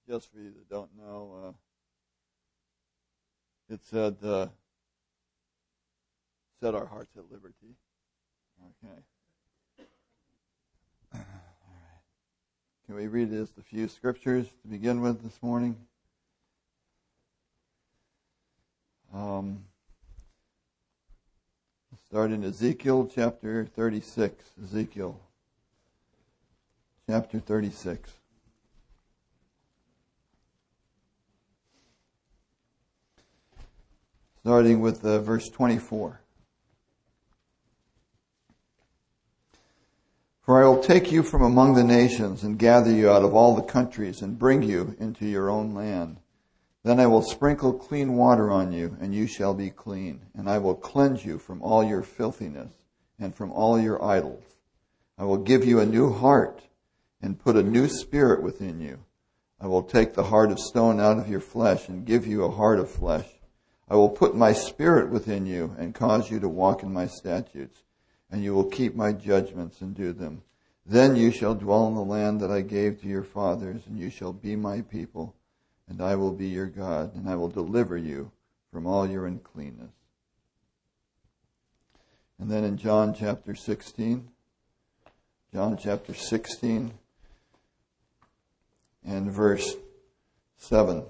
Just for you that don't know, it said, set our hearts at liberty. Okay. All right. Can we read just a few scriptures to begin with this morning? Start in Ezekiel chapter 36. Ezekiel chapter 36. Starting with verse 24. For I will take you from among the nations and gather you out of all the countries and bring you into your own land. Then I will sprinkle clean water on you, and you shall be clean. And I will cleanse you from all your filthiness and from all your idols. I will give you a new heart and put a new spirit within you. I will take the heart of stone out of your flesh and give you a heart of flesh. I will put my spirit within you and cause you to walk in my statutes, and you will keep my judgments and do them. Then you shall dwell in the land that I gave to your fathers, and you shall be my people, and I will be your God, and I will deliver you from all your uncleanness. And then in John chapter 16 and verse 7.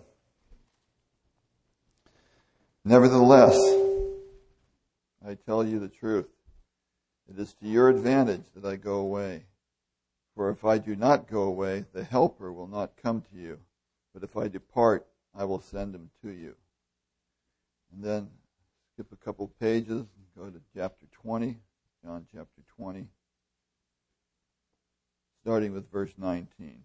Nevertheless, I tell you the truth. It is to your advantage that I go away. For if I do not go away, the Helper will not come to you. But if I depart, I will send him to you. And then skip a couple pages and go to chapter 20, John chapter 20, starting with verse 19.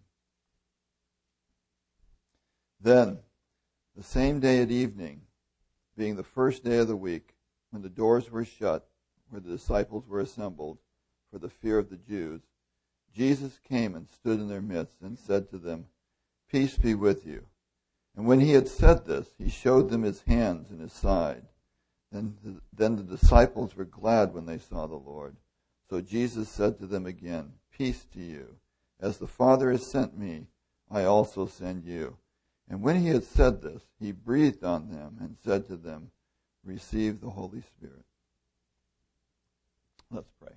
Then, the same day at evening, being the first day of the week, when the doors were shut, where the disciples were assembled, for the fear of the Jews, Jesus came and stood in their midst and said to them, Peace be with you. And when he had said this, he showed them his hands and his side. Then the disciples were glad when they saw the Lord. So Jesus said to them again, Peace to you. As the Father has sent me, I also send you. And when he had said this, he breathed on them and said to them, Receive the Holy Spirit. Let's pray.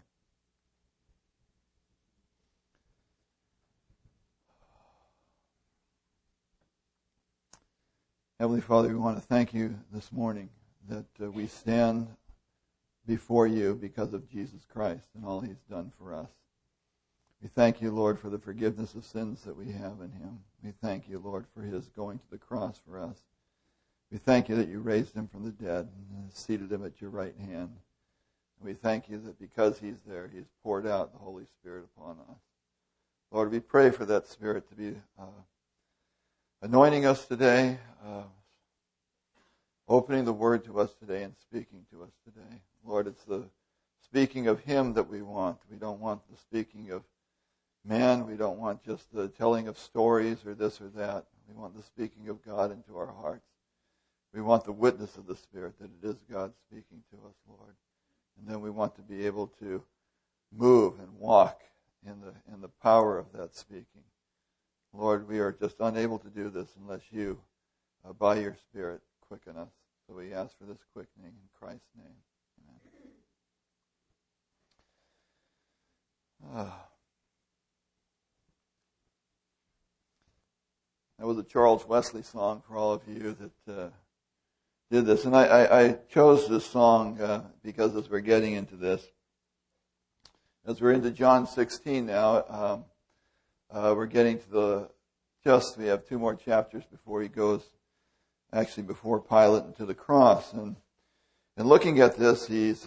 Heavenly Father, we want to thank you this morning that we stand before you because of Jesus Christ and all he's done for us. We thank you, Lord, for the forgiveness of sins that we have in him. We thank you, Lord, for his going to the cross for us. We thank you that you raised him from the dead and seated him at your right hand. We thank you that because he's there, he's poured out the Holy Spirit upon us. Lord, we pray for that Spirit to be anointing us today, opening the Word to us today and speaking to us today. Lord, it's the speaking of him that we want. We don't want the speaking of man. We don't want just the telling of stories or this or that. We want the speaking of God into our hearts. We want the witness of the Spirit that it is God speaking to us, Lord. And then we want to be able to move and walk in the power of that speaking. Lord, we are just unable to do this unless you, by your Spirit, quicken us. So we ask for this quickening in Christ's name. Amen. That was a Charles Wesley song for all of you that did this. And I chose this song because as we're getting into this, as we're into John 16 now, we're getting to we have 2 more chapters before he goes, actually before Pilate and to the cross. And looking at this, this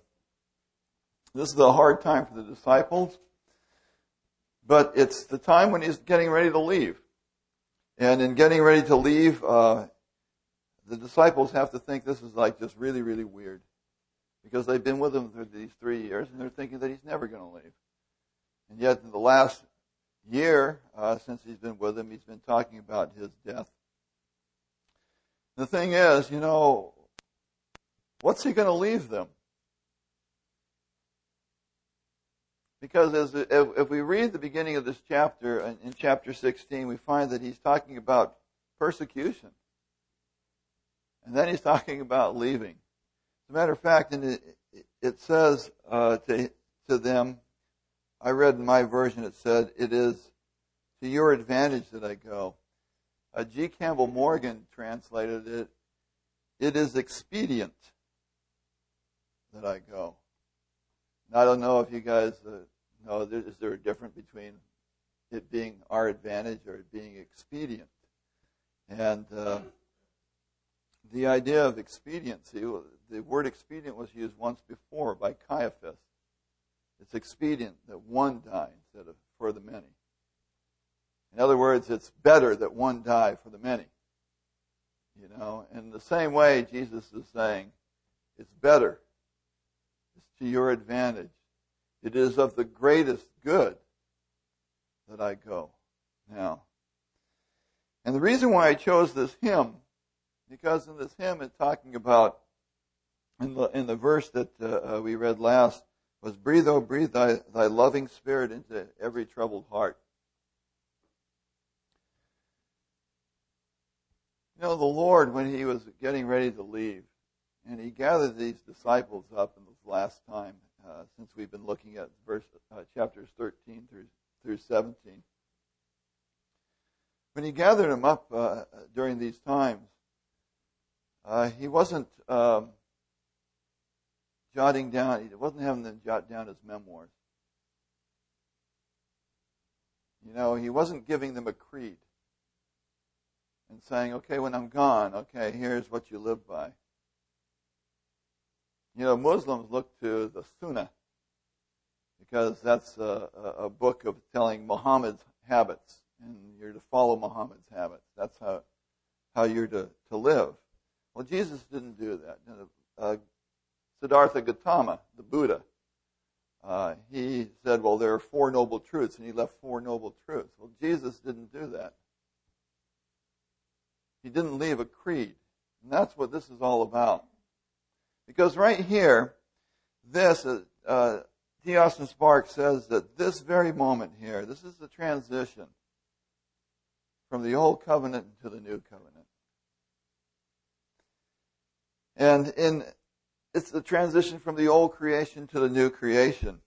is a hard time for the disciples, but it's the time when he's getting ready to leave. And in getting ready to leave, the disciples have to think this is like just really, really weird. Because they've been with him for these 3 years, and they're thinking that he's never going to leave. And yet in the last year, since he's been with them, he's been talking about his death. The thing is, what's he going to leave them? Because if we read the beginning of this chapter, in chapter 16, we find that he's talking about persecution. And then he's talking about leaving. As a matter of fact, it says to them, I read in my version, it said, it is to your advantage that I go. G. Campbell Morgan translated it, it is expedient that I go. And I don't know if you guys know, is there a difference between it being our advantage or it being expedient? And the idea of expediency, the word expedient was used once before by Caiaphas. It's expedient that one die instead of for the many. In other words, it's better that one die for the many. You know, in the same way, Jesus is saying, it's better. It's to your advantage. It is of the greatest good that I go now. And the reason why I chose this hymn, because in this hymn it's talking about, in the verse that we read last, was breathe, oh breathe thy loving spirit into every troubled heart. You know, the Lord, when he was getting ready to leave, and he gathered these disciples up in this last time, since we've been looking at chapters 13 through 17. When he gathered them up during these times, he wasn't jotting down, he wasn't having them jot down his memoirs. You know, he wasn't giving them a creed and saying, okay, when I'm gone, okay, here's what you live by. You know, Muslims look to the Sunnah because that's a book of telling Muhammad's habits, and you're to follow Muhammad's habits. That's how you're to live. Well, Jesus didn't do that. Siddhartha Gautama, the Buddha, he said, well, there are 4 noble truths, and he left 4 noble truths. Well, Jesus didn't do that. He didn't leave a creed. And that's what this is all about. Because right here, this, T. Austin Sparks says that this very moment here, this is the transition from the old covenant to the new covenant. And it's the transition from the old creation to the new creation.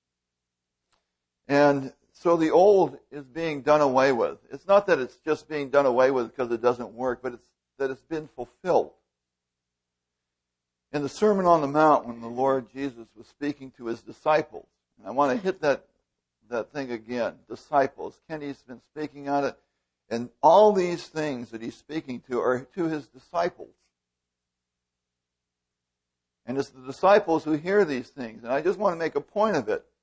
And so the old is being done away with. It's not that it's just being done away with because it doesn't work, but it's that it's been fulfilled. In the Sermon on the Mount, when the Lord Jesus was speaking to his disciples, and I want to hit that thing again, disciples. Kenny's been speaking on it, and all these things that he's speaking to are to his disciples. And it's the disciples who hear these things, and I just want to make a point of it.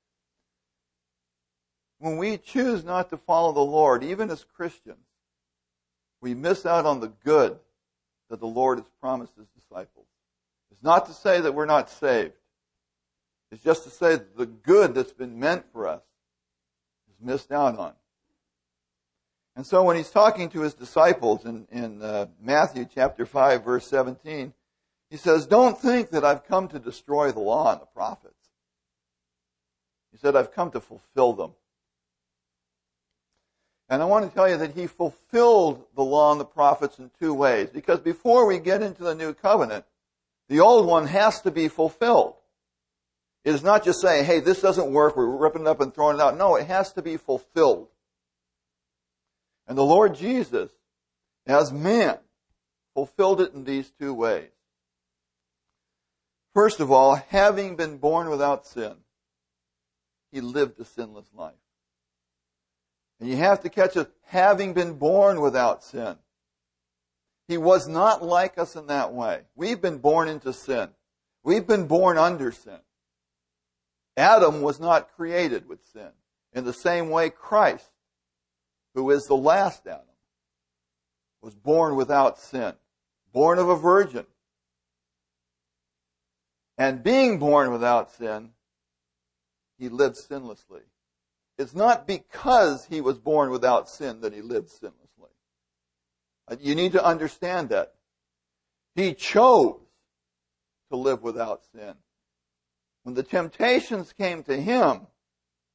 When we choose not to follow the Lord, even as Christians, we miss out on the good that the Lord has promised his disciples. It's not to say that we're not saved. It's just to say that the good that's been meant for us is missed out on. And so when he's talking to his disciples in Matthew chapter 5, verse 17, he says, don't think that I've come to destroy the law and the prophets. He said, I've come to fulfill them. And I want to tell you that he fulfilled the law and the prophets in 2 ways. Because before we get into the new covenant, the old one has to be fulfilled. It is not just saying, hey, this doesn't work, we're ripping it up and throwing it out. No, it has to be fulfilled. And the Lord Jesus, as man, fulfilled it in these 2 ways. First of all, having been born without sin, he lived a sinless life. And you have to catch it, having been born without sin. He was not like us in that way. We've been born into sin. We've been born under sin. Adam was not created with sin. In the same way, Christ, who is the last Adam, was born without sin. Born of a virgin. And being born without sin, he lived sinlessly. It's not because he was born without sin that he lived sinlessly. You need to understand that. He chose to live without sin. When the temptations came to him,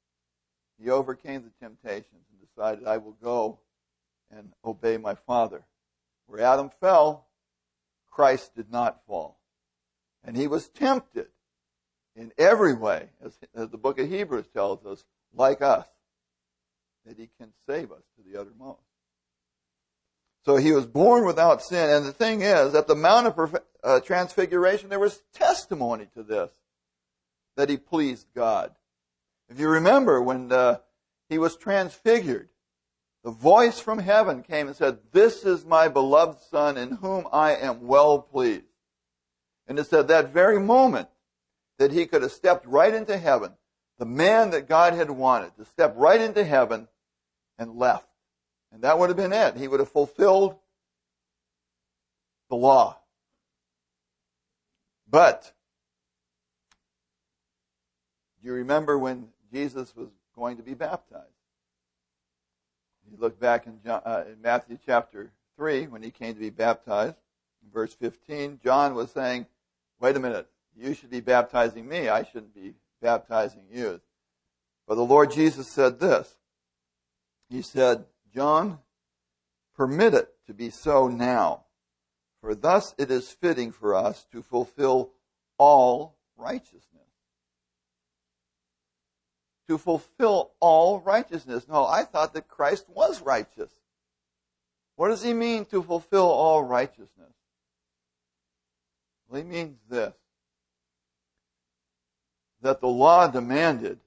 He overcame the temptations and decided, I will go and obey my Father. Where Adam fell, Christ did not fall. And he was tempted in every way, as the book of Hebrews tells us, like us, that he can save us to the uttermost. So he was born without sin. And the thing is, at the Mount of Transfiguration, there was testimony to this, that he pleased God. If you remember, when he was transfigured, the voice from heaven came and said, "This is my beloved Son in whom I am well pleased." And it said that very moment that he could have stepped right into heaven, the man that God had wanted to step right into heaven and left. And that would have been it. He would have fulfilled the law. But do you remember when Jesus was going to be baptized? You look back in Matthew chapter 3, when he came to be baptized, in verse 15, John was saying, wait a minute, you should be baptizing me. I shouldn't be baptizing you. But the Lord Jesus said this. He said, John, permit it to be so now, for thus it is fitting for us to fulfill all righteousness. To fulfill all righteousness. No, I thought that Christ was righteous. What does he mean to fulfill all righteousness? Well, he means this, that the law demanded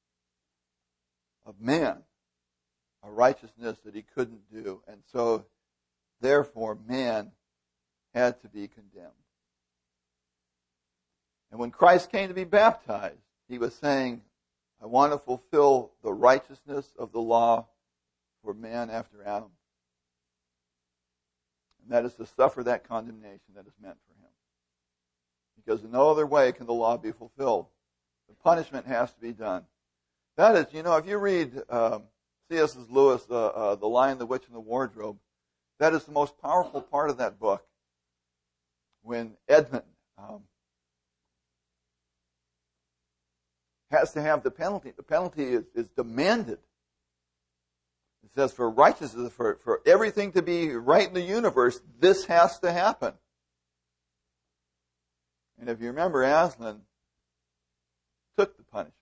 of man a righteousness that he couldn't do, and so therefore man had to be condemned. And when Christ came to be baptized, he was saying, I want to fulfill the righteousness of the law for man after Adam. And that is to suffer that condemnation that is meant for him. Because in no other way can the law be fulfilled. The punishment has to be done. That is, if you read C.S. Lewis, The Lion, the Witch, and the Wardrobe, that is the most powerful part of that book. When Edmund has to have the penalty is demanded. It says for righteousness, for everything to be right in the universe, this has to happen. And if you remember, Aslan took the punishment.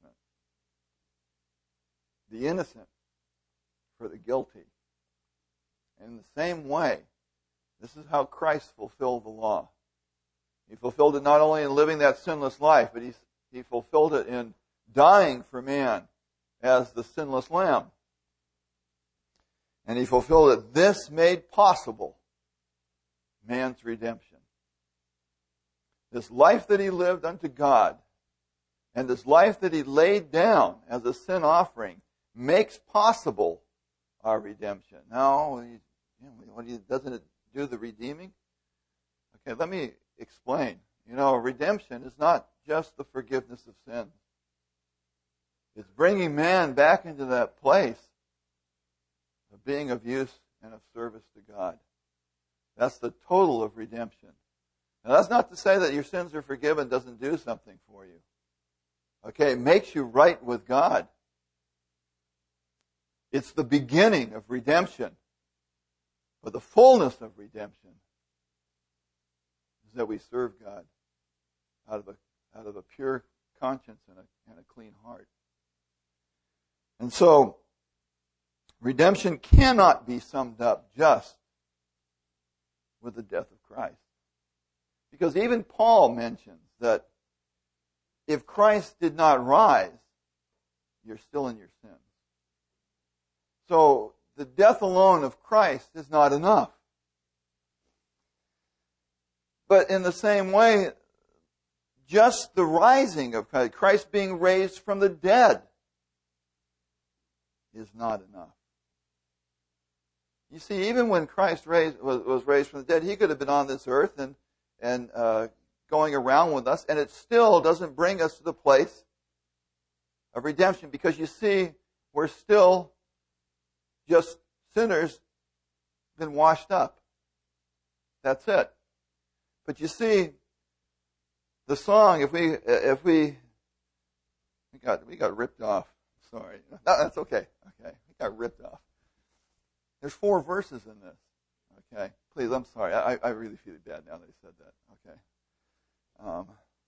The innocent for the guilty. And in the same way, this is how Christ fulfilled the law. He fulfilled it not only in living that sinless life, but he fulfilled it in dying for man as the sinless lamb. And he fulfilled it. This made possible man's redemption. This life that he lived unto God and this life that he laid down as a sin offering makes possible our redemption. Now, doesn't it do the redeeming? Okay, let me explain. Redemption is not just the forgiveness of sins. It's bringing man back into that place of being of use and of service to God. That's the total of redemption. Now, that's not to say that your sins are forgiven doesn't do something for you. Okay, it makes you right with God. It's the beginning of redemption. But the fullness of redemption is that we serve God out of a pure conscience and a clean heart. And so, redemption cannot be summed up just with the death of Christ. Because even Paul mentions that if Christ did not rise, you're still in your sins. So, the death alone of Christ is not enough. But in the same way, just the rising of Christ being raised from the dead is not enough. You see, even when Christ was raised from the dead, he could have been on this earth and going around with us, and it still doesn't bring us to the place of redemption, because you see, we're still just sinners been washed up. That's it. But you see, the song, we got ripped off sorry. No, that's okay. Okay. I got ripped off. There's 4 verses in this. Okay. Please, I'm sorry. I really feel bad now that I said that. Okay.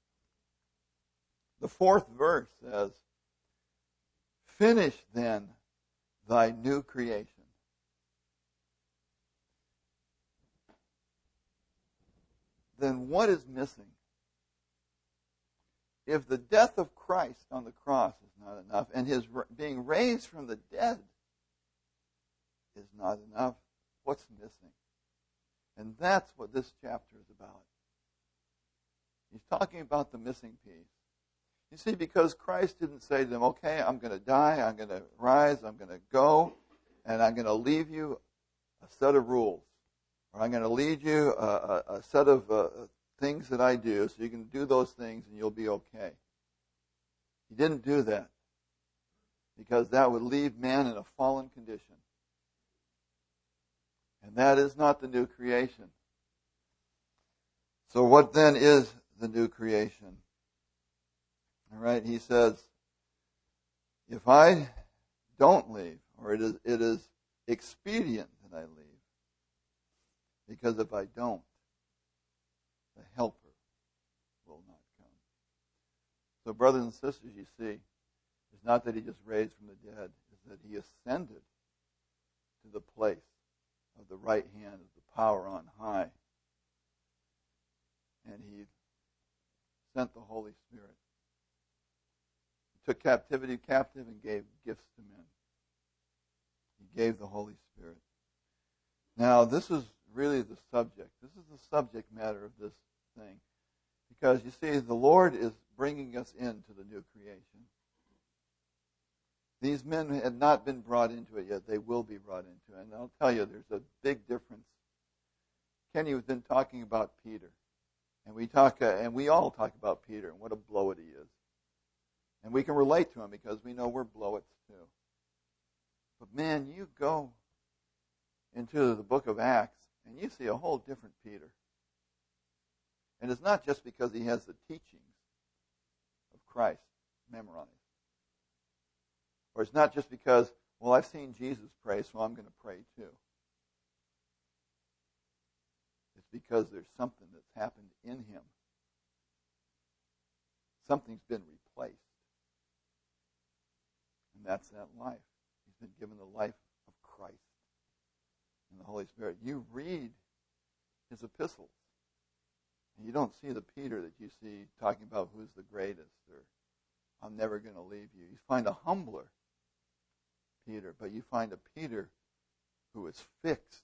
The 4th verse says, finish then thy new creation. Then what is missing? If the death of Christ on the cross is not enough, and his being raised from the dead is not enough, what's missing? And that's what this chapter is about. He's talking about the missing piece. You see, because Christ didn't say to them, okay, I'm going to die, I'm going to rise, I'm going to go, and I'm going to leave you a set of rules. Or I'm going to lead you a set of things that I do, so you can do those things and you'll be okay. He didn't do that, because that would leave man in a fallen condition. And that is not the new creation. So what then is the new creation? All right, he says, if I don't leave, or it is expedient that I leave, because if I don't, the Helper will not come. So brothers and sisters, you see, it's not that he just raised from the dead, it's that he ascended to the place of the right hand of the power on high. And he sent the Holy Spirit. He took captivity captive and gave gifts to men. He gave the Holy Spirit. Now, this is really the subject. This is the subject matter of this thing. Because, you see, the Lord is bringing us into the new creation. These men had not been brought into it yet. They will be brought into it. And I'll tell you, there's a big difference. Kenny has been talking about Peter. And we all talk about Peter and what a blow-it he is. And we can relate to him because we know we're blow-its too. But man, you go into the book of Acts and you see a whole different Peter. And it's not just because he has the teachings of Christ memorized. Or it's not just because, well, I've seen Jesus pray, so I'm going to pray too. It's because there's something that's happened in him. Something's been replaced. And that's that life. He's been given the life of Christ and the Holy Spirit. You read his epistles, and you don't see the Peter that you see talking about who's the greatest or I'm never going to leave you. You find a humbler Peter, but you find a Peter who is fixed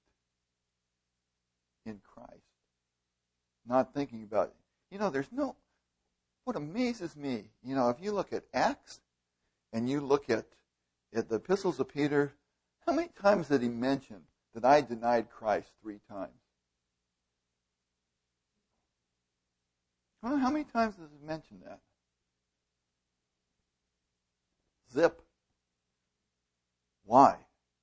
in Christ. Not thinking about it. What amazes me, if you look at Acts and you look at the epistles of Peter, how many times did he mention that I denied Christ 3 times? How many times does he mention that? Zip. Why?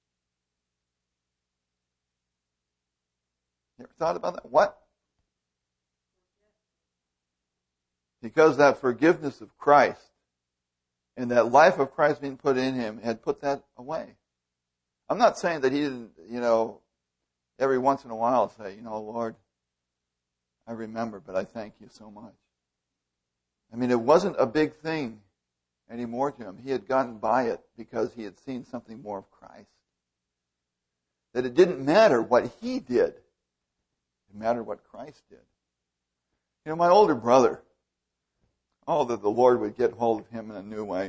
You ever thought about that? What? Because that forgiveness of Christ and that life of Christ being put in him had put that away. I'm not saying that he didn't, every once in a while say, Lord, I remember, but I thank you so much. I mean, it wasn't a big thing anymore to him. He had gotten by it because he had seen something more of Christ. That it didn't matter what he did. It mattered what Christ did. My older brother, that the Lord would get hold of him in a new way.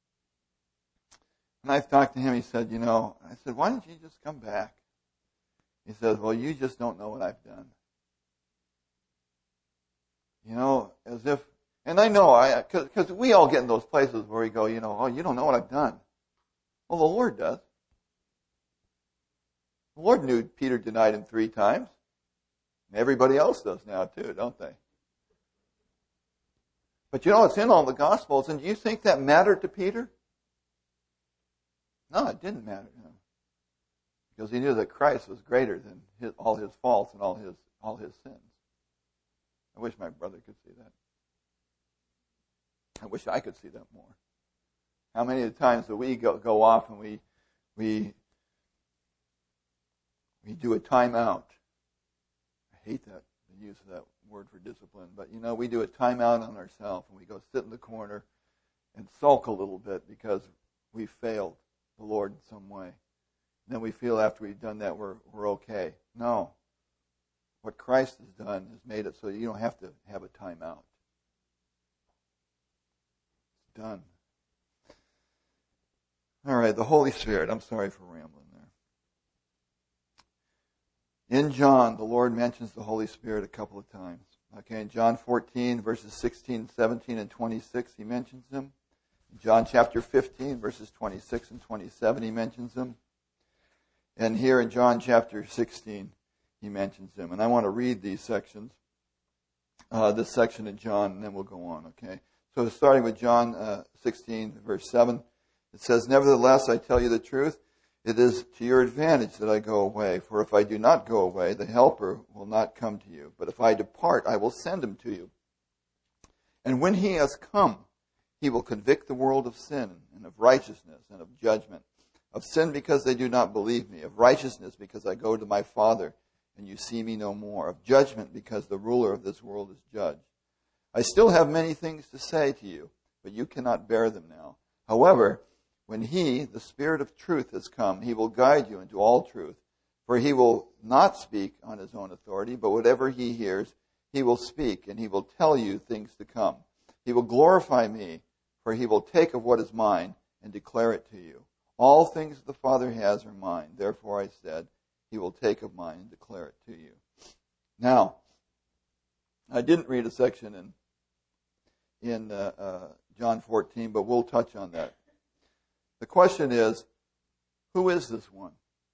And I talked to him, he said, I said, why don't you just come back? He says, well, you just don't know what I've done. As if, and I know, because we all get in those places where we go, you don't know what I've done. Well, the Lord does. The Lord knew Peter denied him 3 times. And everybody else does now too, don't they? But it's in all the Gospels, and do you think that mattered to Peter? No, it didn't matter to him. Because he knew that Christ was greater than all his faults and all his sins. I wish my brother could see that. I wish I could see that more. How many of the times do we go off and we do a timeout? I hate that, the use of that word for discipline, but we do a timeout on ourselves and we go sit in the corner and sulk a little bit because we failed the Lord in some way. And then we feel after we've done that we're okay. No. What Christ has done has made it so you don't have to have a timeout. It's done. All right, the Holy Spirit. I'm sorry for rambling there. In John, the Lord mentions the Holy Spirit a couple of times. Okay, in John 14, verses 16, 17, and 26, he mentions him. In John chapter 15, verses 26 and 27, he mentions him. And here in John chapter 16, he mentions him. And I want to read these sections, this section in John, and then we'll go on, okay? So starting with John 16, verse 7, it says, "Nevertheless, I tell you the truth, it is to your advantage that I go away. For if I do not go away, the Helper will not come to you. But if I depart, I will send him to you. And when he has come, he will convict the world of sin and of righteousness and of judgment. Of sin because they do not believe me. Of righteousness because I go to my Father and you see me no more. Of judgment because the ruler of this world is judged. I still have many things to say to you, but you cannot bear them now. However, when he, the Spirit of truth, has come, he will guide you into all truth. For he will not speak on his own authority, but whatever he hears, he will speak, and he will tell you things to come. He will glorify me, for he will take of what is mine and declare it to you. All things the Father has are mine. Therefore I said, he will take of mine and declare it to you." Now, I didn't read a section in John 14, but we'll touch on that. The question is, who is this one?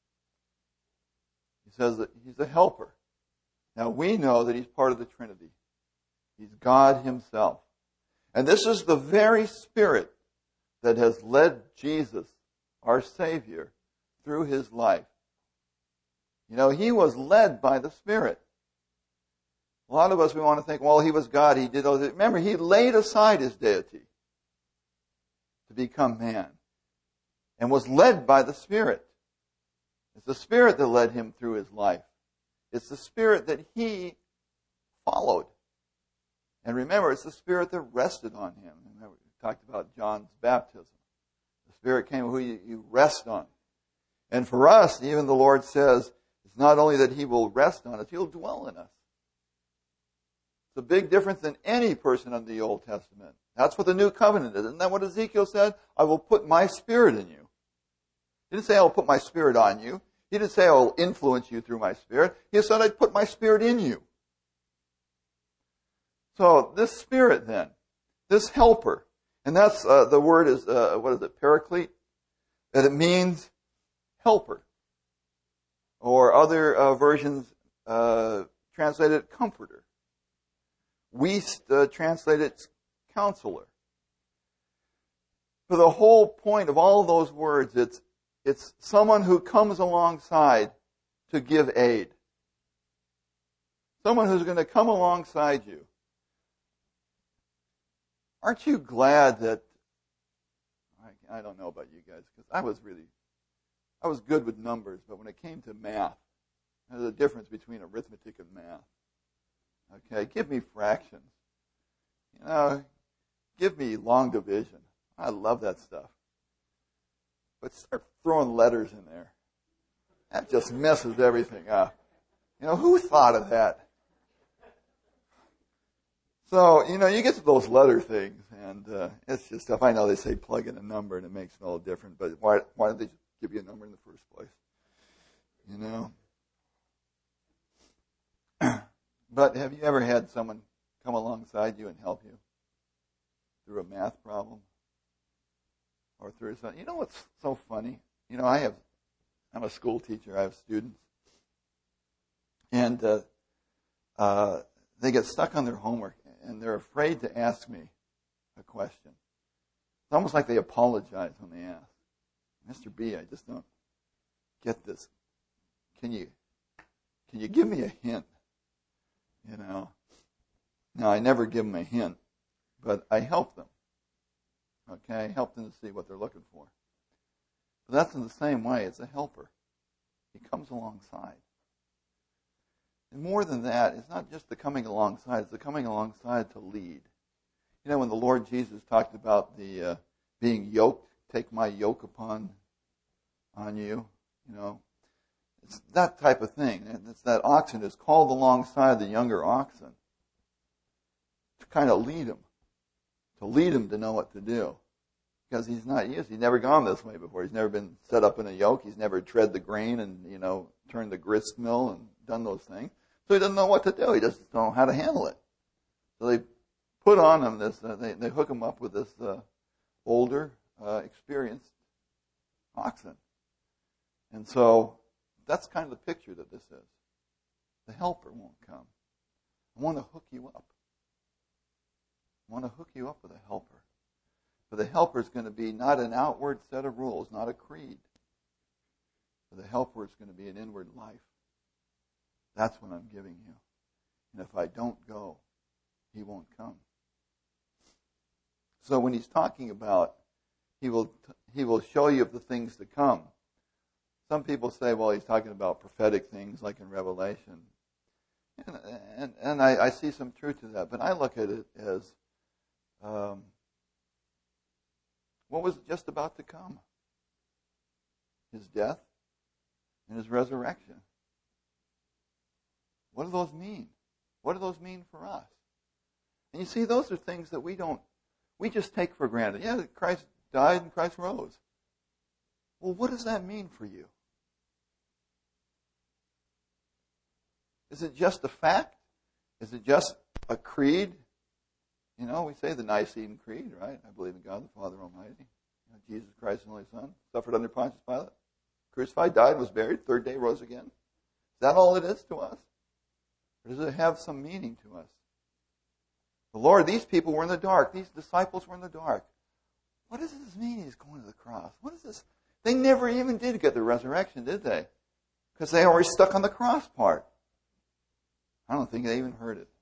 He says that he's a helper. Now, we know that he's part of the Trinity. He's God himself. And this is the very Spirit that has led Jesus, our Savior, through his life. He was led by the Spirit. A lot of us, we want to think, well, he was God, he did all this. Remember, he laid aside his deity to become man and was led by the Spirit. It's the Spirit that led him through his life. It's the Spirit that he followed. And remember, it's the Spirit that rested on him. Remember, we talked about John's baptism. The Spirit came who you rest on. And for us, even the Lord says, it's not only that he will rest on us, he'll dwell in us. It's a big difference than any person under the Old Testament. That's what the New Covenant is. Isn't that what Ezekiel said? I will put my Spirit in you. He didn't say I will put my Spirit on you. He didn't say I will influence you through my Spirit. He said I'd put my Spirit in you. So this Spirit then, this helper, and that's the word is, paraclete? That it means helper. Or other versions translate it comforter. We translate it counselor. For the whole point of all those words, it's someone who comes alongside to give aid. Someone who's going to come alongside you. Aren't you glad that, I don't know about you guys, because I was good with numbers, but when it came to math, there's a difference between arithmetic and math. Okay, give me fractions. Give me long division. I love that stuff. But start throwing letters in there. That just messes everything up. Who thought of that? So, you get to those letter things, and it's just stuff. I know they say plug in a number, and it makes it all different, but why don't they just give you a number in the first place? But have you ever had someone come alongside you and help you through a math problem? Or through something? You know what's so funny? I'm a school teacher. I have students. And they get stuck on their homework, and they're afraid to ask me a question. It's almost like they apologize when they ask. Mr. B, I just don't get this. Can you give me a hint? Now, I never give them a hint, but I help them. Okay? Help them to see what they're looking for. But that's in the same way. It's a helper. He comes alongside. And more than that, it's not just the coming alongside, it's the coming alongside to lead. You know, when the Lord Jesus talked about the being yoked, take my yoke on you, you know, it's that type of thing. And it's that oxen is called alongside the younger oxen to kind of lead him to know what to do. Because he's not used. He's never gone this way before. He's never been set up in a yoke. He's never tread the grain and, you know, turned the grist mill and done those things. So he doesn't know what to do. He just doesn't know how to handle it. So they put on him this, they hook him up with this older, experienced oxen. And so that's kind of the picture that this is. The helper won't come. I want to hook you up. I want to hook you up with a helper. For the helper is going to be not an outward set of rules, not a creed. For the helper is going to be an inward life. That's what I'm giving you. And if I don't go, he won't come. So when he's talking about he will show you of the things to come, some people say, well, he's talking about prophetic things like in Revelation. And I see some truth to that. But I look at it as what was just about to come? His death and his resurrection. What do those mean? What do those mean for us? And you see, those are things that we just take for granted. Yeah, Christ died and Christ rose. Well, what does that mean for you? Is it just a fact? Is it just a creed? You know, we say the Nicene Creed, right? I believe in God the Father Almighty, Jesus Christ, the only Son, suffered under Pontius Pilate, crucified, died, was buried, third day rose again. Is that all it is to us? Or does it have some meaning to us? The Lord, these people were in the dark. These disciples were in the dark. What does this mean he's going to the cross? What is this? They never even did get the resurrection, did they? Because they were stuck on the cross part. I don't think they even heard it.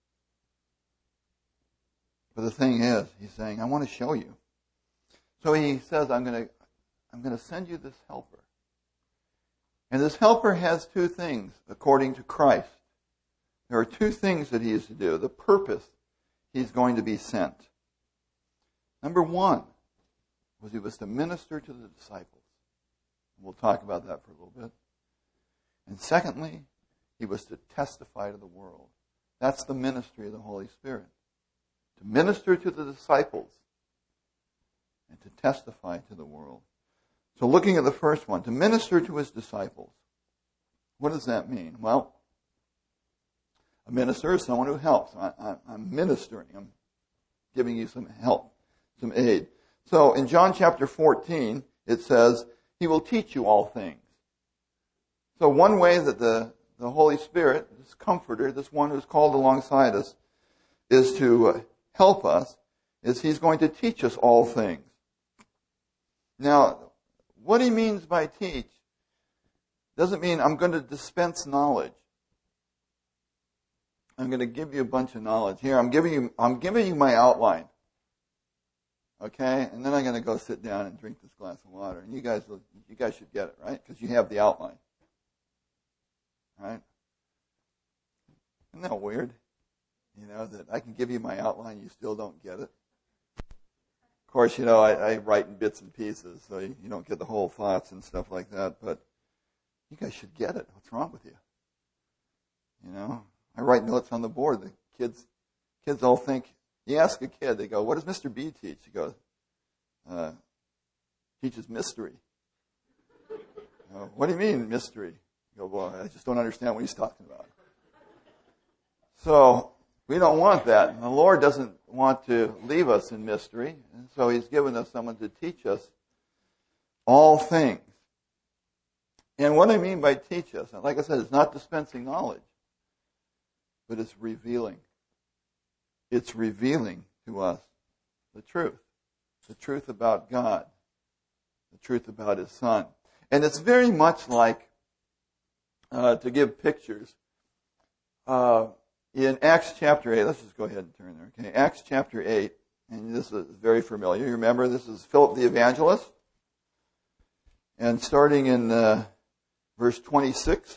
But the thing is, he's saying, I want to show you. So he says, I'm going to send you this helper. And this helper has two things, according to Christ. There are two things that he is to do. The purpose he's going to be sent. Number one was he was to minister to the disciples. We'll talk about that for a little bit. And secondly, he was to testify to the world. That's the ministry of the Holy Spirit. To minister to the disciples and to testify to the world. So looking at the first one, to minister to his disciples. What does that mean? Well, a minister is someone who helps. I'm ministering. I'm giving you some help, some aid. So in John chapter 14, it says, he will teach you all things. So one way that the Holy Spirit, this comforter, this one who's called alongside us, is to help us, is he's going to teach us all things. Now, what he means by teach doesn't mean I'm going to dispense knowledge. I'm going to give you a bunch of knowledge. Here, I'm giving you my outline. Okay? And then I'm going to go sit down and drink this glass of water. And you guys should get it, right? Because you have the outline. Right? Isn't that weird? You know, that I can give you my outline, you still don't get it. Of course, you know, I write in bits and pieces, so you don't get the whole thoughts and stuff like that. But you guys should get it. What's wrong with you? You know, I write notes on the board. The kids all think, you ask a kid, they go, what does Mr. B teach? He goes, teaches mystery. What do you mean, mystery? You go, well, I just don't understand what he's talking about. So we don't want that. And the Lord doesn't want to leave us in mystery. And so he's given us someone to teach us all things. And what I mean by teach us, like I said, it's not dispensing knowledge, but it's revealing. It's revealing to us the truth about God, the truth about his Son. And it's very much like, to give pictures, in Acts chapter 8, let's just go ahead and turn there, okay? Acts chapter 8, And this is very familiar. You remember, this is Philip the evangelist. And starting in verse 26.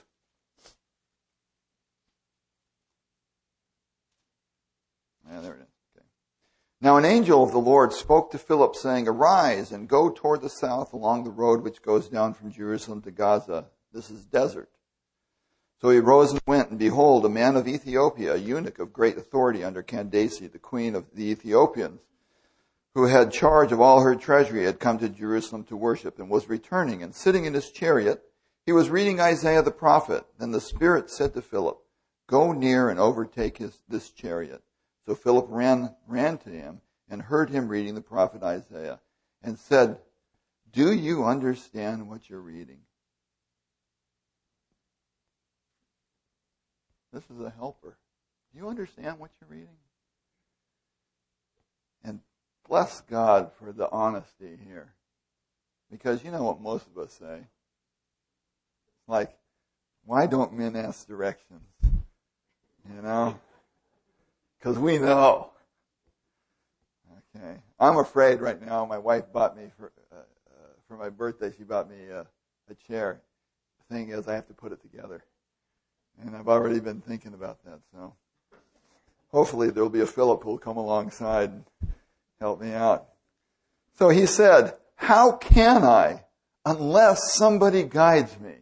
Yeah, there it is. Okay. Now an angel of the Lord spoke to Philip, saying, Arise and go toward the south along the road which goes down from Jerusalem to Gaza. This is desert. So he rose and went, and behold, a man of Ethiopia, a eunuch of great authority under Candace, the queen of the Ethiopians, who had charge of all her treasury, had come to Jerusalem to worship, and was returning, and sitting in his chariot, he was reading Isaiah the prophet. Then the Spirit said to Philip, Go near and overtake this chariot. So Philip ran to him and heard him reading the prophet Isaiah, and said, Do you understand what you're reading? This is a helper. Do you understand what you're reading? And bless God for the honesty here. Because you know what most of us say. Like, why don't men ask directions? You know? Because we know. Okay. I'm afraid right now. My wife bought me, for my birthday, she bought me a chair. The thing is, I have to put it together. And I've already been thinking about that. So hopefully there'll be a Philip who will come alongside and help me out. So he said, How can I unless somebody guides me?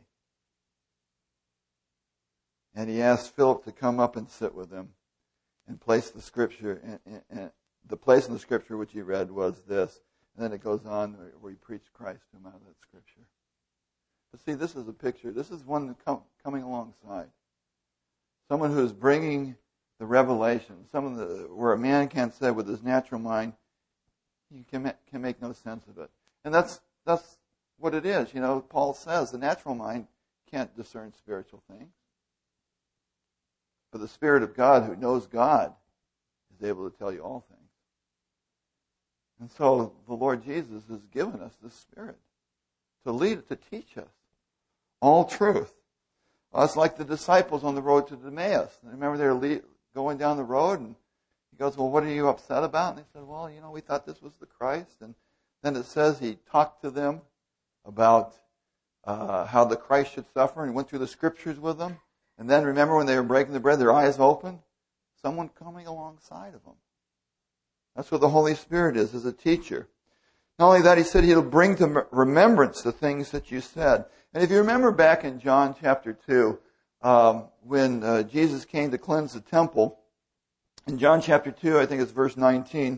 And he asked Philip to come up and sit with him and place the scripture. And the place in the scripture which he read was this. And then it goes on where he preached Christ to him out of that scripture. But see, this is a picture. This is one coming alongside. Someone who is bringing the revelation. Where a man can't say with his natural mind, he can make no sense of it. And that's what it is. You know, Paul says the natural mind can't discern spiritual things. But the Spirit of God, who knows God, is able to tell you all things. And so the Lord Jesus has given us the Spirit to lead, to teach us all truth. It's like the disciples on the road to Emmaus. Remember, they were going down the road, and he goes, Well, what are you upset about? And they said, Well, we thought this was the Christ. And then it says he talked to them about how the Christ should suffer, and he went through the scriptures with them. And then remember when they were breaking the bread, their eyes open? Someone coming alongside of them. That's what the Holy Spirit is, as a teacher. Not only that, he said he'll bring to remembrance the things that you said. And if you remember back in John chapter 2, when Jesus came to cleanse the temple, in John chapter 2, I think it's verse 19,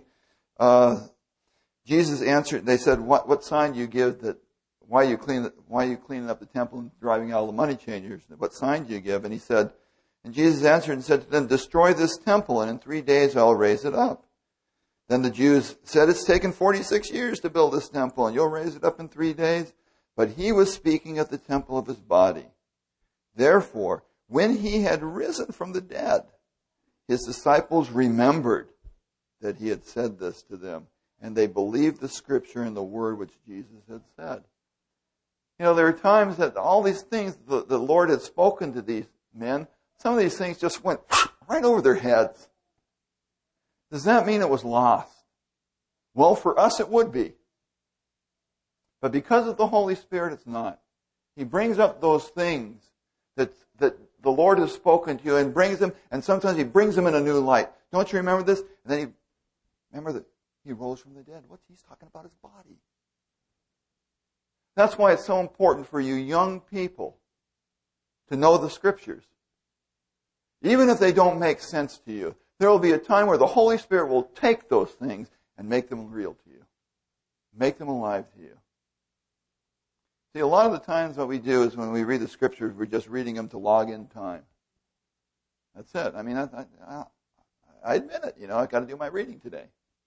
Jesus answered, they said, what sign do you give that, why are you cleaning up the temple and driving out all the money changers? What sign do you give? And he said, and Jesus answered and said to them, Destroy this temple, and in 3 days I'll raise it up. Then the Jews said, It's taken 46 years to build this temple, and you'll raise it up in 3 days? But he was speaking of the temple of his body. Therefore, when he had risen from the dead, his disciples remembered that he had said this to them, and they believed the scripture and the word which Jesus had said. There are times that all these things the Lord had spoken to these men, some of these things just went right over their heads. Does that mean it was lost? Well, for us it would be. But because of the Holy Spirit, it's not. He brings up those things that the Lord has spoken to you and brings them, and sometimes he brings them in a new light. Don't you remember this? And then remember that he rose from the dead. He's talking about his body. That's why it's so important for you young people to know the scriptures. Even if they don't make sense to you, there will be a time where the Holy Spirit will take those things and make them real to you. Make them alive to you. See, a lot of the times what we do is when we read the scriptures, we're just reading them to log in time. That's it. I mean, I admit it. I've got to do my reading today.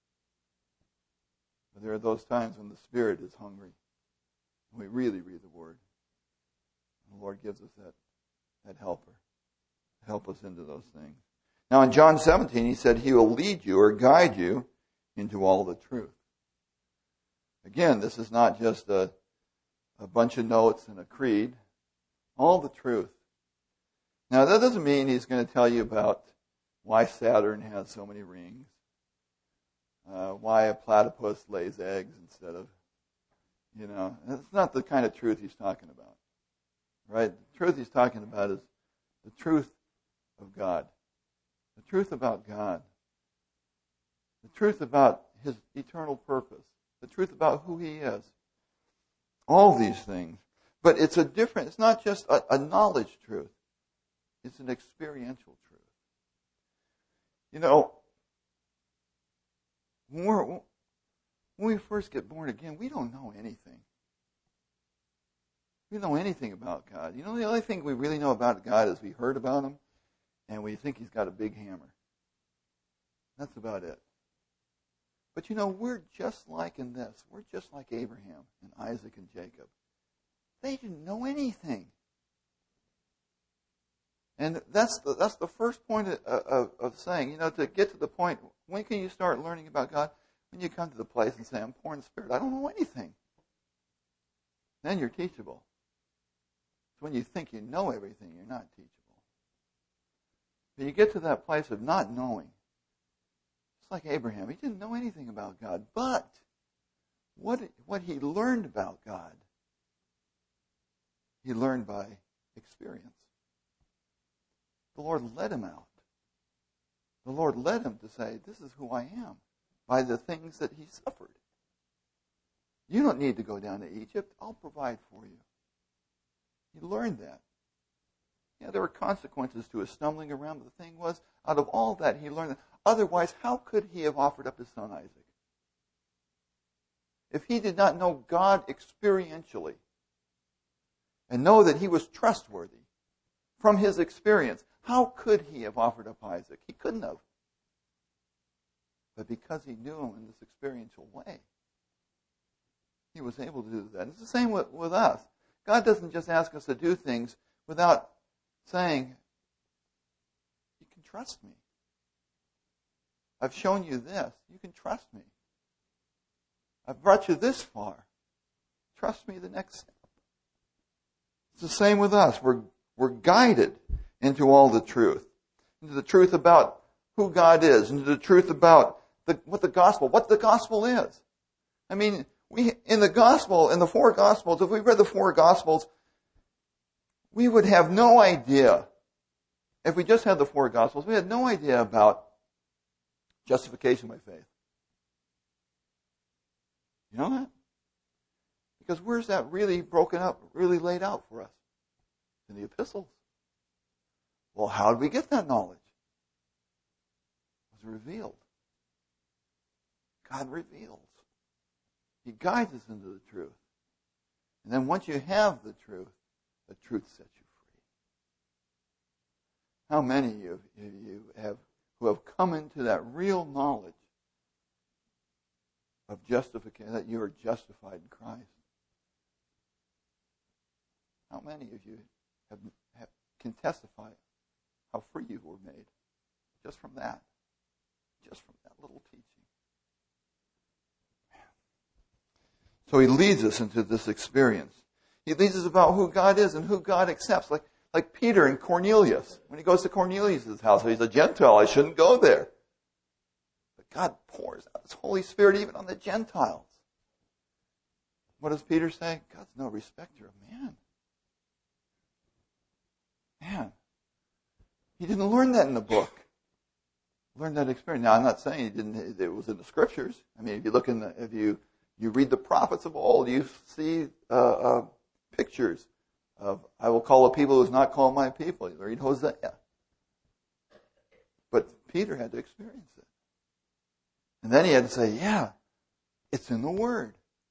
But there are those times when the Spirit is hungry. And we really read the Word. And the Lord gives us that helper to help us into those things. Now in John 17, he said he will lead you or guide you into all the truth. Again, this is not just a bunch of notes and a creed. All the truth. Now that doesn't mean he's going to tell you about why Saturn has so many rings. why a platypus lays eggs instead of, It's not the kind of truth he's talking about. Right? The truth he's talking about is the truth of God. The truth about God. The truth about his eternal purpose. The truth about who he is. All these things. But it's it's not just a knowledge truth. It's an experiential truth. When we first get born again, we don't know anything. We don't know anything about God. The only thing we really know about God is we heard about him and we think he's got a big hammer. That's about it. But we're just like in this. We're just like Abraham and Isaac and Jacob. They didn't know anything. And that's the first point of saying, to get to the point, when can you start learning about God? When you come to the place and say, I'm poor in spirit, I don't know anything. Then you're teachable. It's when you think you know everything, you're not teachable. But you get to that place of not knowing. It's like Abraham. He didn't know anything about God. But what he learned about God, he learned by experience. The Lord led him out. The Lord led him to say, this is who I am, by the things that he suffered. You don't need to go down to Egypt. I'll provide for you. He learned that. Yeah, there were consequences to his stumbling around, but the thing was, out of all that, he learned that. Otherwise, how could he have offered up his son Isaac? If he did not know God experientially and know that he was trustworthy from his experience, how could he have offered up Isaac? He couldn't have. But because he knew him in this experiential way, he was able to do that. And it's the same with us. God doesn't just ask us to do things without saying, you can trust me. I've shown you this. You can trust me. I've brought you this far. Trust me the next step. It's the same with us. We're guided into all the truth. Into the truth about who God is. Into the truth about what the gospel is. I mean, in the four gospels, if we read the four gospels, we would have no idea. If we just had the four gospels, we had no idea about justification by faith. You know that? Because where's that really broken up, really laid out for us? In the epistles. Well, how did we get that knowledge? It was revealed. God reveals. He guides us into the truth. And then once you have the truth sets you free. How many of you who have come into that real knowledge of justification, that you are justified in Christ? How many of you can testify how free you were made just from that little teaching? So he leads us into this experience. He leads us about who God is and who God accepts. Like Peter and Cornelius. When he goes to Cornelius' house, he's a Gentile. I shouldn't go there. But God pours out his Holy Spirit even on the Gentiles. What does Peter say? God's no respecter of man. Man, he didn't learn that in the book. He learned that experience. Now, I'm not saying it was in the scriptures. I mean, if you look if you read the prophets of old, you see pictures of, I will call a people who's not called my people. You read Hosea. But Peter had to experience it. And then he had to say, yeah, it's in the Word.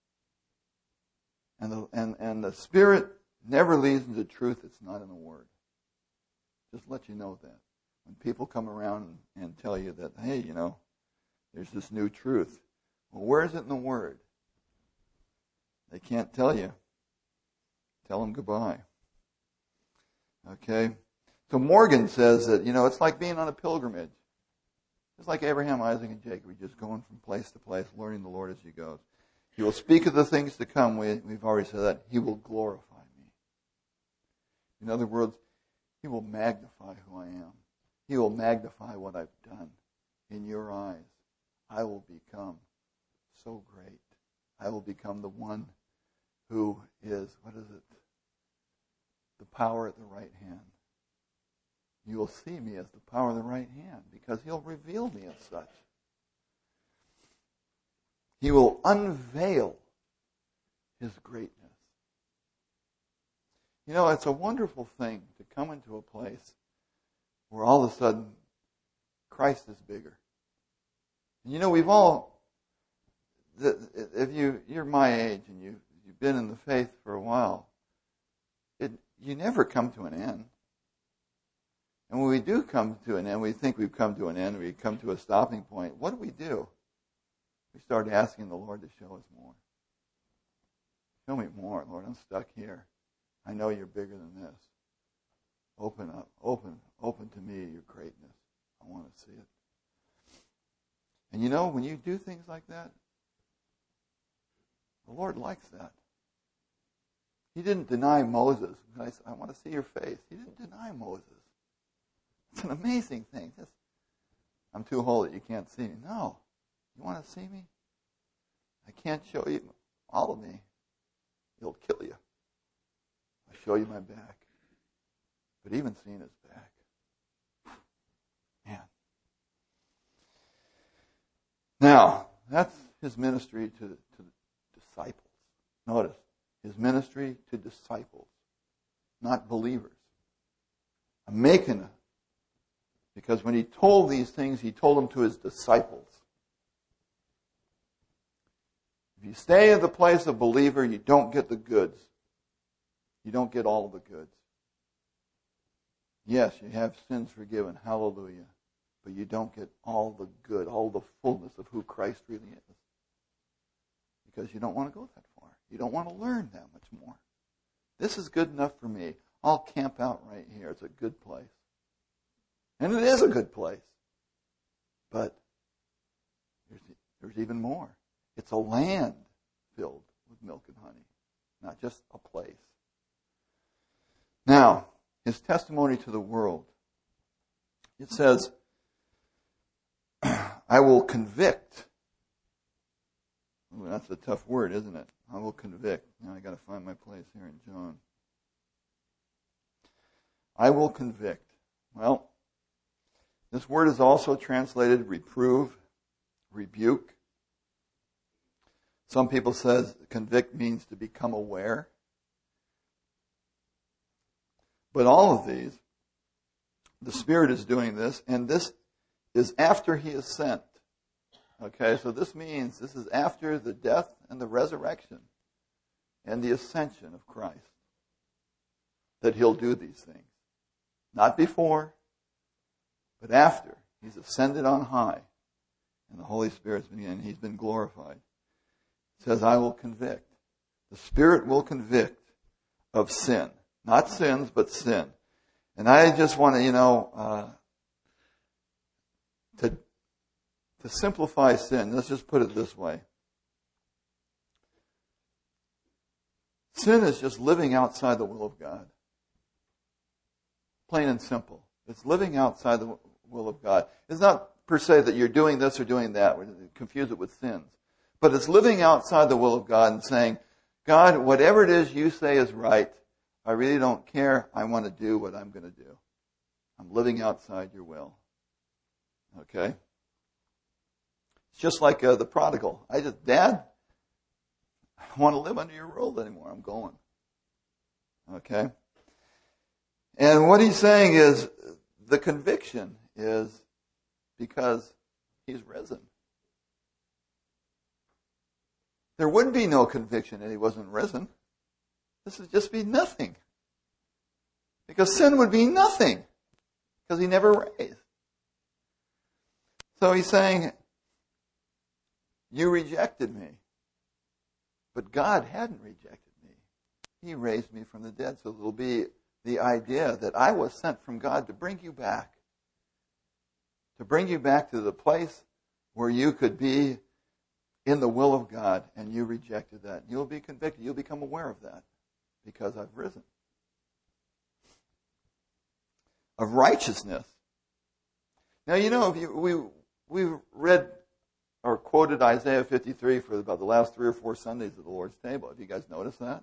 And the Spirit never leads into truth that's not in the Word. Just let you know that. When people come around and tell you that, hey, there's this new truth. Well, where is it in the Word? They can't tell you. Tell them goodbye. Okay? So Morgan says that, it's like being on a pilgrimage. It's like Abraham, Isaac, and Jacob. You're just going from place to place, learning the Lord as you go. He will speak of the things to come. We've already said that. He will glorify me. In other words, he will magnify who I am. He will magnify what I've done in your eyes. I will become so great. I will become the one who is, the power at the right hand. You will see me as the power of the right hand because he'll reveal me as such. He will unveil his greatness. You know, it's a wonderful thing to come into a place where all of a sudden Christ is bigger. And you know, we've all, if you're my age and you've been in the faith for a while, you never come to an end. And when we do come to an end, we think we've come to an end, we come to a stopping point. What do? We start asking the Lord to show us more. Show me more, Lord. I'm stuck here. I know you're bigger than this. Open up. Open to me your greatness. I want to see it. And you know, when you do things like that, the Lord likes that. He didn't deny Moses. I want to see your face. He didn't deny Moses. It's an amazing thing. I'm too holy, you can't see me. No. You want to see me? I can't show you all of me. It'll kill you. I'll show you my back. But even seeing his back. Man. Now, that's his ministry to disciples. Notice, his ministry to disciples, not believers. I'm making it. Because when he told these things, he told them to his disciples. If you stay in the place of believer, you don't get the goods. You don't get all of the goods. Yes, you have sins forgiven. Hallelujah. But you don't get all the good, all the fullness of who Christ really is. Because you don't want to go that far. You don't want to learn that much more. This is good enough for me. I'll camp out right here. It's a good place. And it is a good place. But there's even more. It's a land filled with milk and honey, not just a place. Now, his testimony to the world. It says, I will convict. Ooh, that's a tough word, isn't it? I will convict. Now I got to find my place here in John. I will convict. Well, this word is also translated reprove, rebuke. Some people says convict means to become aware. But all of these, the Spirit is doing this, and this is after he is sent. Okay, so this means this is after the death and the resurrection and the ascension of Christ that he'll do these things. Not before, but after he's ascended on high and the Holy Spirit's been, he's been glorified. It says, I will convict. The Spirit will convict of sin. Not sins, but sin. And I just want to simplify sin, let's just put it this way. Sin is just living outside the will of God. Plain and simple. It's living outside the will of God. It's not per se that you're doing this or doing that. We confuse it with sins. But it's living outside the will of God and saying, God, whatever it is you say is right, I really don't care. I want to do what I'm going to do. I'm living outside your will. Okay? It's just like the prodigal. Dad, I don't want to live under your rule anymore. I'm going. Okay? And what he's saying is, the conviction is because he's risen. There wouldn't be no conviction if he wasn't risen. This would just be nothing. Because sin would be nothing. Because he never raised. So he's saying, you rejected me. But God hadn't rejected me. He raised me from the dead. So it'll be the idea that I was sent from God to bring you back. To bring you back to the place where you could be in the will of God, and you rejected that. You'll be convicted. You'll become aware of that because I've risen. Of righteousness. Now, you know, we read or quoted Isaiah 53 for about the last 3 or 4 Sundays at the Lord's table. Have you guys noticed that?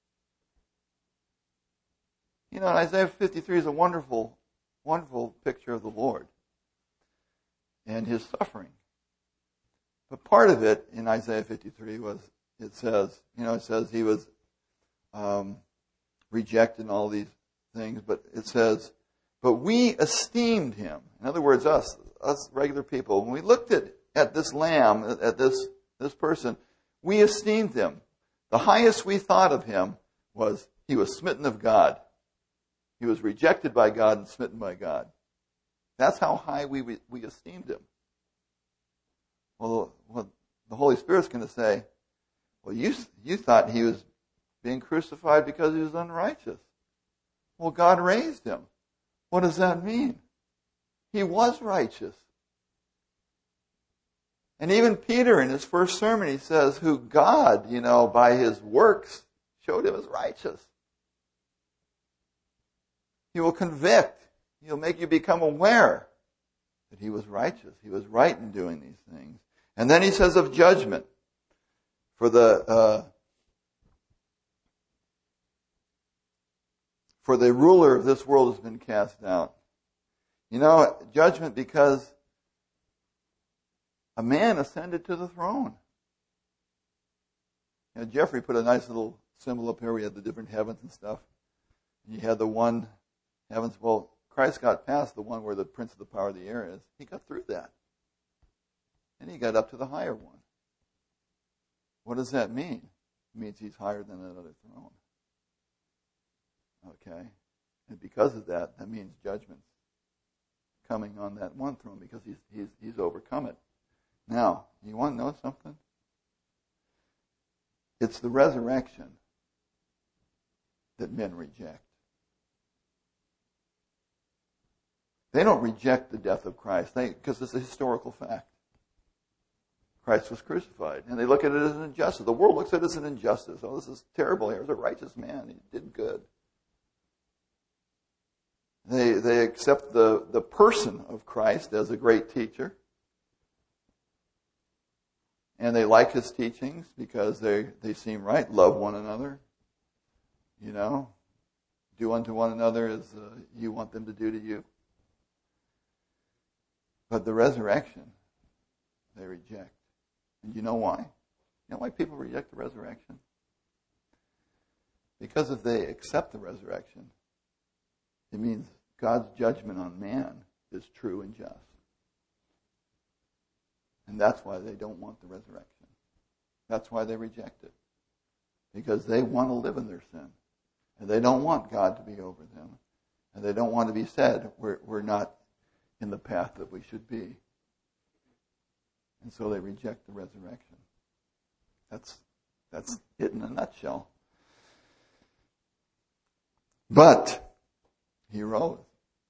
You know, Isaiah 53 is a wonderful, wonderful picture of the Lord and his suffering. But part of it in Isaiah 53 was, it says he was rejected and all these things, but it says, but we esteemed him. In other words, us regular people, when we looked at this lamb, at this person, we esteemed him. The highest we thought of him was he was smitten of God. He was rejected by God and smitten by God. That's how high we esteemed him. Well, the Holy Spirit's going to say, well, you thought he was being crucified because he was unrighteous. Well, God raised him. What does that mean? He was righteous. And even Peter in his first sermon, he says, who God, by his works, showed him as righteous. He will convict. He'll make you become aware that he was righteous. He was right in doing these things. And then he says of judgment. For the ruler of this world has been cast out. Judgment because a man ascended to the throne. Jeffrey put a nice little symbol up here. We had the different heavens and stuff. You had the one heavens. Well, Christ got past the one where the prince of the power of the air is. He got through that. And he got up to the higher one. What does that mean? It means he's higher than that other throne. Okay? And because of that, that means judgment's coming on that one throne because he's overcome it. Now, you want to know something? It's the resurrection that men reject. They don't reject the death of Christ because it's a historical fact. Christ was crucified. And they look at it as an injustice. The world looks at it as an injustice. Oh, this is terrible. He was a righteous man. He did good. They accept the person of Christ as a great teacher. And they like his teachings because they seem right. Love one another. Do unto one another as you want them to do to you. But the resurrection, they reject. And you know why? You know why people reject the resurrection? Because if they accept the resurrection, it means God's judgment on man is true and just. And that's why they don't want the resurrection. That's why they reject it. Because they want to live in their sin. And they don't want God to be over them. And they don't want to be said, we're not in the path that we should be. And so they reject the resurrection. That's it in a nutshell. But he rose.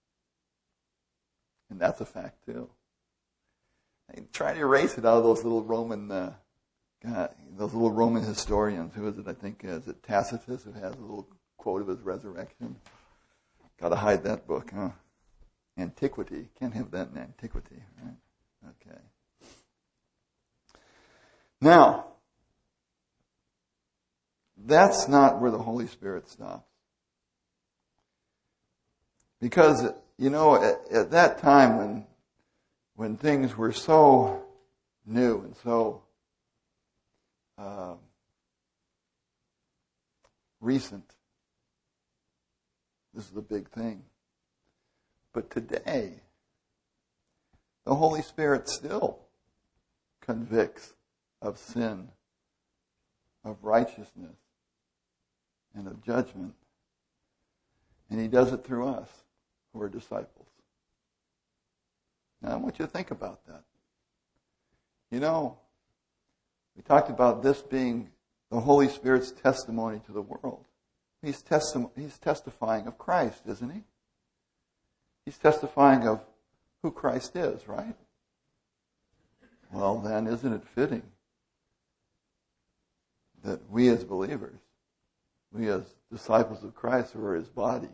And that's a fact too. They try to erase it out of those little Roman historians. Who is it? I think is it Tacitus who has a little quote of his resurrection. Got to hide that book, huh? Antiquity. Can't have that in antiquity, right? Okay. Now, that's not where the Holy Spirit stops. Because, at that time when things were so new and so recent, this is the big thing. But today, the Holy Spirit still convicts of sin, of righteousness, and of judgment. And he does it through us, who are disciples. Now, I want you to think about that. We talked about this being the Holy Spirit's testimony to the world. He's testifying of Christ, isn't he? He's testifying of who Christ is, right? Well, then, isn't it fitting that we as believers, we as disciples of Christ who are his body,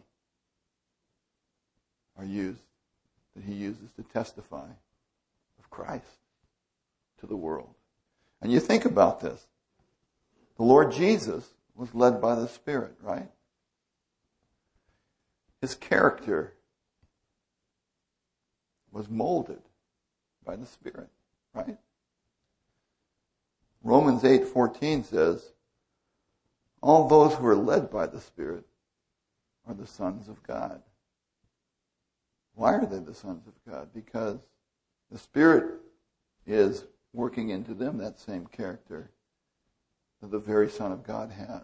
that he uses to testify of Christ? to the world. And you think about this. The Lord Jesus was led by the Spirit, right? His character was molded by the Spirit, right? Romans 8:14 says, all those who are led by the Spirit are the sons of God. Why are they the sons of God? Because the Spirit is working into them that same character that the very Son of God has.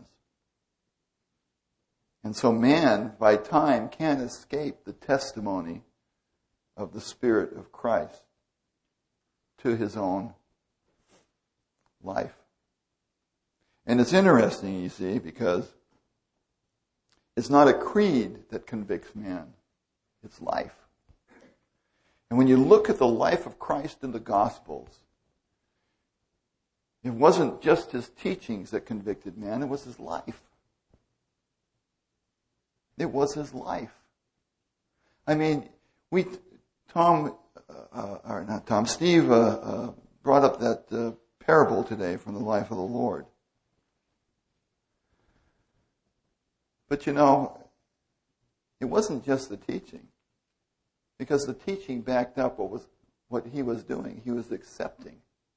And so man, by time, can't escape the testimony of the Spirit of Christ to his own life. And it's interesting, you see, because it's not a creed that convicts man. It's life. And when you look at the life of Christ in the Gospels, it wasn't just his teachings that convicted man, it was his life. It was his life. I mean, Steve brought up that parable today from the life of the Lord. But you know, it wasn't just the teaching. Because the teaching backed up what he was doing. He was accepting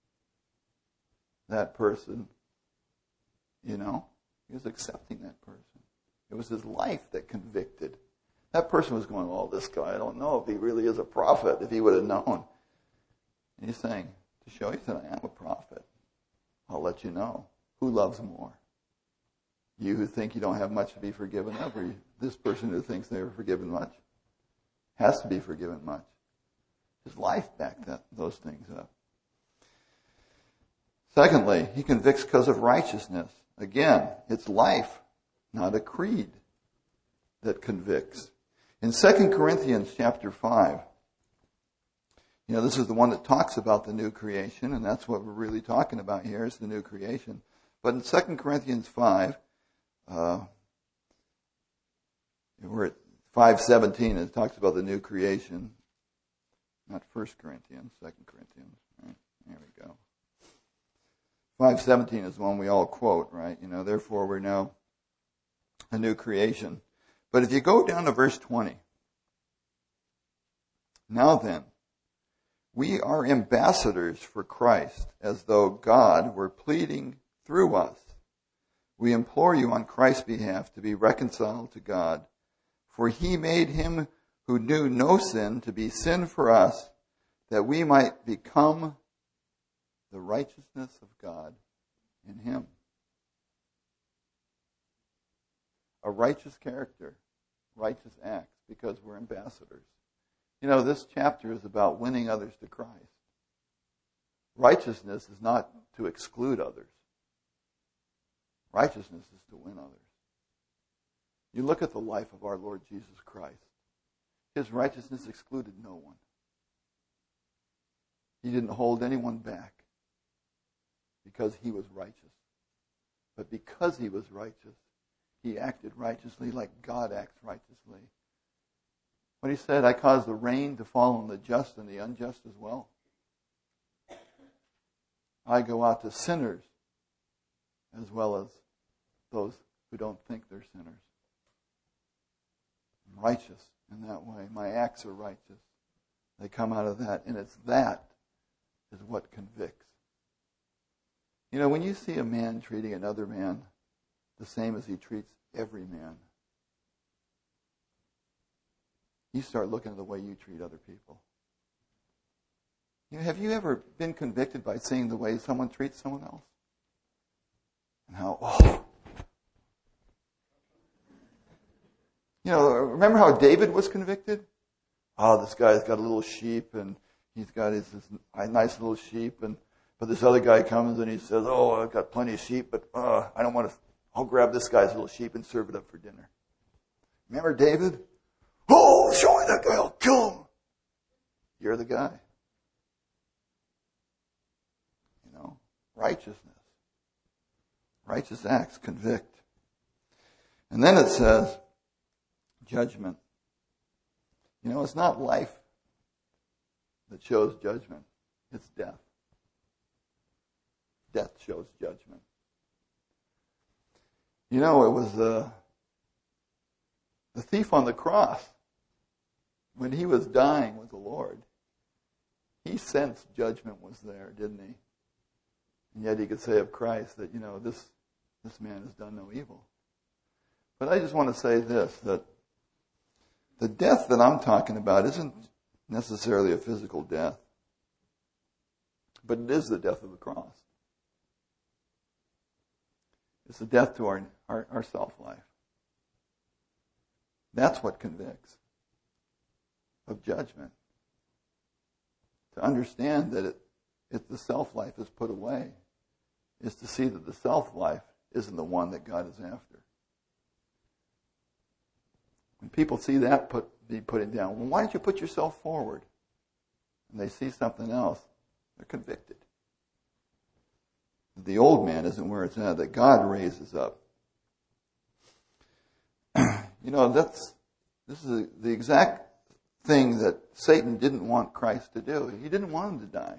that person. You know? He was accepting that person. It was his life that convicted. That person was going, oh, this guy, I don't know if he really is a prophet, if he would have known. And he's saying, to show you that I am a prophet, I'll let you know. Who loves more? You who think you don't have much to be forgiven of, or this person who thinks they were forgiven much? Has to be forgiven much. His life backed those things up. Secondly, he convicts because of righteousness. Again, it's life, not a creed, that convicts. In 2 Corinthians chapter 5, you know, this is the one that talks about the new creation, and that's what we're really talking about here, is the new creation. But in 2 Corinthians 5, we're at 5:17, it talks about the new creation. Not 1 Corinthians, 2 Corinthians. Right? There we go. 5:17 is the one we all quote, right? You know, therefore we're now a new creation. But if you go down to verse 20, now then, we are ambassadors for Christ, as though God were pleading through us. We implore you on Christ's behalf to be reconciled to God. For he made him who knew no sin to be sin for us, that we might become the righteousness of God in him. A righteous character, righteous acts, because we're ambassadors. You know, this chapter is about winning others to Christ. Righteousness is not to exclude others. Righteousness is to win others. You look at the life of our Lord Jesus Christ. His righteousness excluded no one. He didn't hold anyone back because he was righteous. But because he was righteous, he acted righteously like God acts righteously. When he said, I cause the rain to fall on the just and the unjust as well. I go out to sinners as well as those who don't think they're sinners. I'm righteous in that way. My acts are righteous. They come out of that. And it's that is what convicts. You know, when you see a man treating another man the same as he treats every man, you start looking at the way you treat other people. You know, have you ever been convicted by seeing the way someone treats someone else? And how, You know, remember how David was convicted? Oh, this guy's got a little sheep, and he's got this nice little sheep, but this other guy comes and he says, oh, I've got plenty of sheep, but I don't want to, I'll grab this guy's little sheep and serve it up for dinner. Remember David? Oh, show me that guy, I'll kill him. You're the guy. You know, righteousness. Righteous acts convict. And then it says, judgment. You know, it's not life that shows judgment. It's death. Death shows judgment. You know, it was the thief on the cross. When he was dying with the Lord, he sensed judgment was there, didn't he? And yet he could say of Christ that, this man has done no evil. But I just want to say this, that the death that I'm talking about isn't necessarily a physical death, but it is the death of the cross. It's the death to our self-life. That's what convicts of judgment. To understand that if the self-life is put away, is to see that the self-life isn't the one that God is after. When people see that be putting down, well, why don't you put yourself forward? And they see something else, they're convicted. The old man isn't where it's at, that God raises up. This is the exact thing that Satan didn't want Christ to do. He didn't want him to die.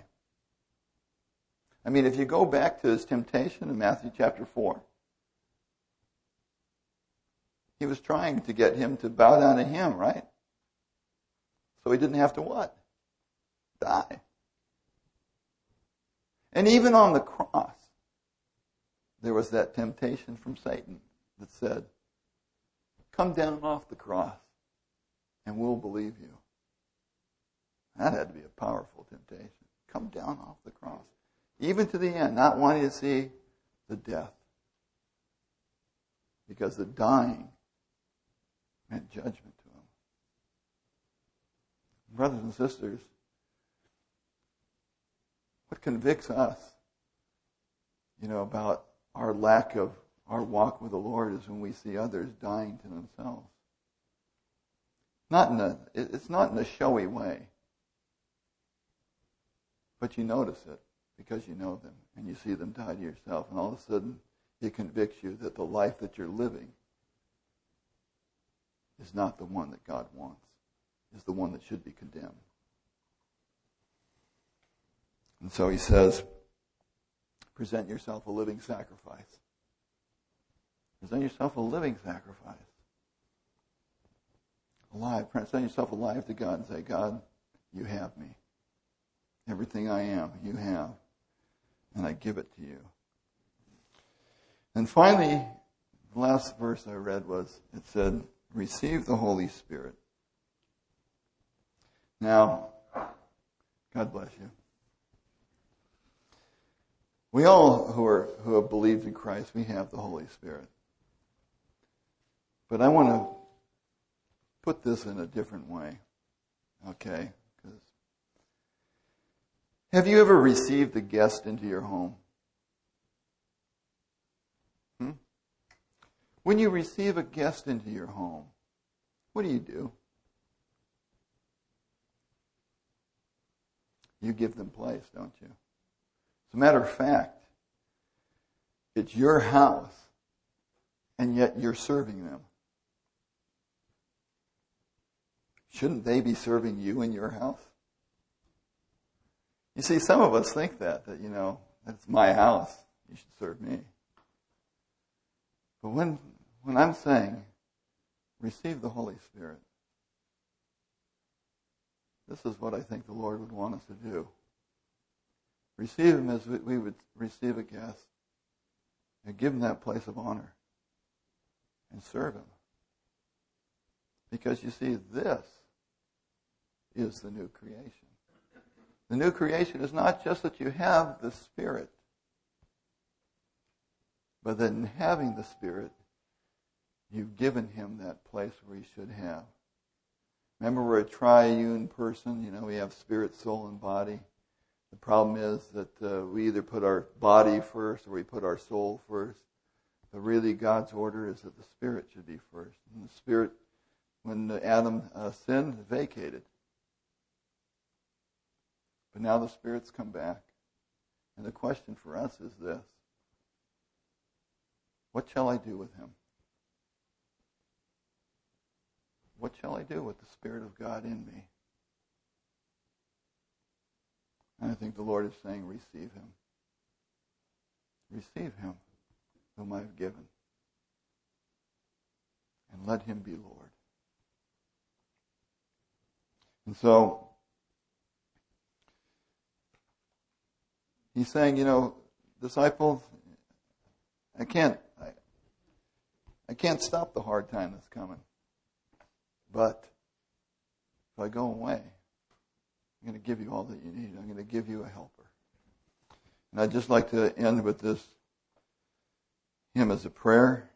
I mean, if you go back to his temptation in Matthew chapter 4, he was trying to get him to bow down to him, right? So he didn't have to what? Die. And even on the cross, there was that temptation from Satan that said, come down off the cross and we'll believe you. That had to be a powerful temptation. Come down off the cross. Even to the end, not wanting to see the death. Because the dying meant judgment to him. Brothers and sisters, what convicts us, about our lack of our walk with the Lord is when we see others dying to themselves. It's not in a showy way. But you notice it because you know them and you see them die to yourself, and all of a sudden it convicts you that the life that you're living is not the one that God wants, is the one that should be condemned. And so he says, present yourself a living sacrifice. Present yourself a living sacrifice. Alive. Present yourself alive to God and say, God, you have me. Everything I am, you have. And I give it to you. And finally, the last verse I read it said, receive the Holy Spirit. Now, God bless you. We all who have believed in Christ, we have the Holy Spirit. But I want to put this in a different way. Okay? Have you ever received a guest into your home? When you receive a guest into your home, what do? You give them place, don't you? As a matter of fact, it's your house, and yet you're serving them. Shouldn't they be serving you in your house? You see, some of us think that it's my house, you should serve me. But when I'm saying, receive the Holy Spirit, this is what I think the Lord would want us to do. Receive Him as we would receive a guest, and give Him that place of honor, and serve Him. Because you see, this is the new creation. The new creation is not just that you have the Spirit, but that in having the Spirit, you've given Him that place where He should have. Remember, we're a triune person. We have spirit, soul, and body. The problem is that we either put our body first or we put our soul first. But really, God's order is that the Spirit should be first. And the Spirit, when Adam sinned, vacated. But now the Spirit's come back. And the question for us is this: what shall I do with Him? What shall I do with the Spirit of God in me? And I think the Lord is saying, receive Him. receive him whom I have given, and let him be Lord. And so, he's saying, disciples, I can't stop the hard time that's coming. But if I go away, I'm going to give you all that you need. I'm going to give you a helper. And I'd just like to end with this hymn as a prayer.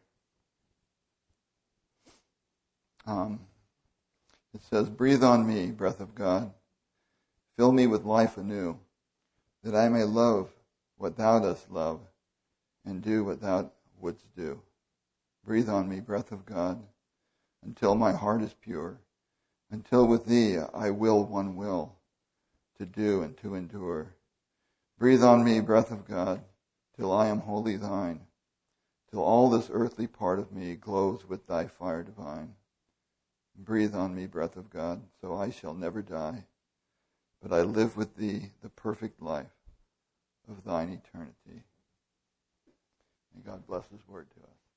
It says, breathe on me, breath of God. Fill me with life anew, that I may love what thou dost love and do what thou wouldst do. Breathe on me, breath of God, until my heart is pure, until with thee I will one will, to do and to endure. Breathe on me, breath of God, till I am wholly thine, till all this earthly part of me glows with thy fire divine. Breathe on me, breath of God, so I shall never die, but I live with thee the perfect life of thine eternity. May God bless his word to us.